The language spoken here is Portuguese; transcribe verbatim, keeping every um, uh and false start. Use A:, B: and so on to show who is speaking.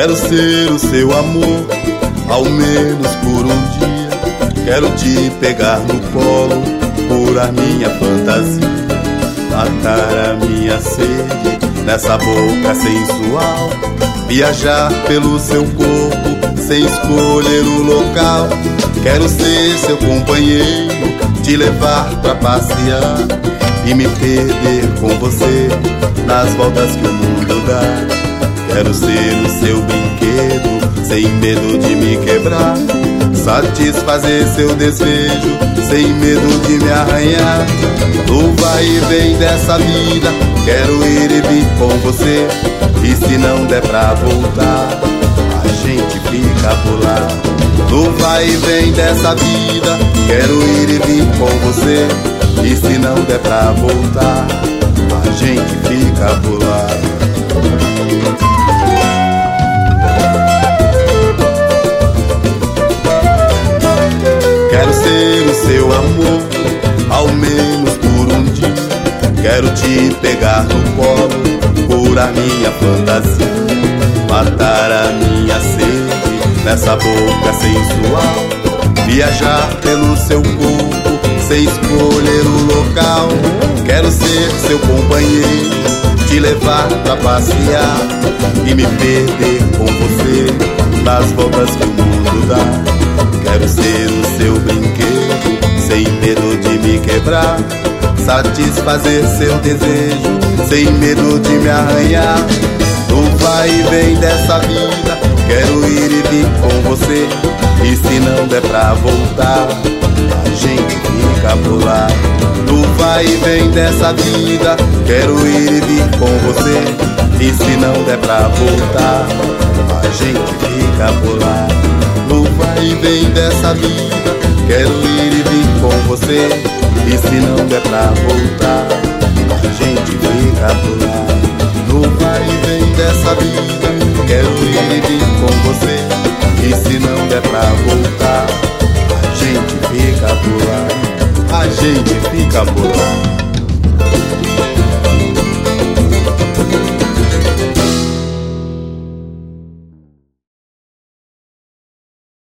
A: Quero ser o seu amor, ao menos por um dia. Quero te pegar no colo, curar minha fantasia, matar a minha sede nessa boca sensual, viajar pelo seu corpo sem escolher o local. Quero ser seu companheiro, te levar pra passear e me perder com você nas voltas que o mundo dá. Quero ser o seu brinquedo, sem medo de me quebrar, satisfazer seu desejo, sem medo de me arranhar. No vai e vem dessa vida, quero ir e vir com você, e se não der pra voltar, a gente fica por lá. No vai e vem dessa vida, quero ir e vir com você, e se não der pra voltar, a gente fica por lá. Quero ser o seu amor, ao menos por um dia. Quero te pegar no colo, curar minha fantasia, matar a minha sede nessa boca sensual, viajar pelo seu corpo sem escolher o local. Quero ser seu companheiro, te levar pra passear e me perder com você nas voltas que o mundo dá. Quero ser o seu brinquedo, sem medo de me quebrar, satisfazer seu desejo, sem medo de me arranhar. No vai e vem dessa vida, quero ir e vir com você, e se não der pra voltar, a gente fica por lá. No vai e vem dessa vida, quero ir e vir com você, e se não der pra voltar, a gente fica por lá. No vai e vem dessa vida, quero ir e vir com você, e se não der pra voltar, a gente fica por lá. No vai e vem dessa vida, quero ir e vir com você, e se não der pra voltar, a gente fica por lá, a gente fica por lá.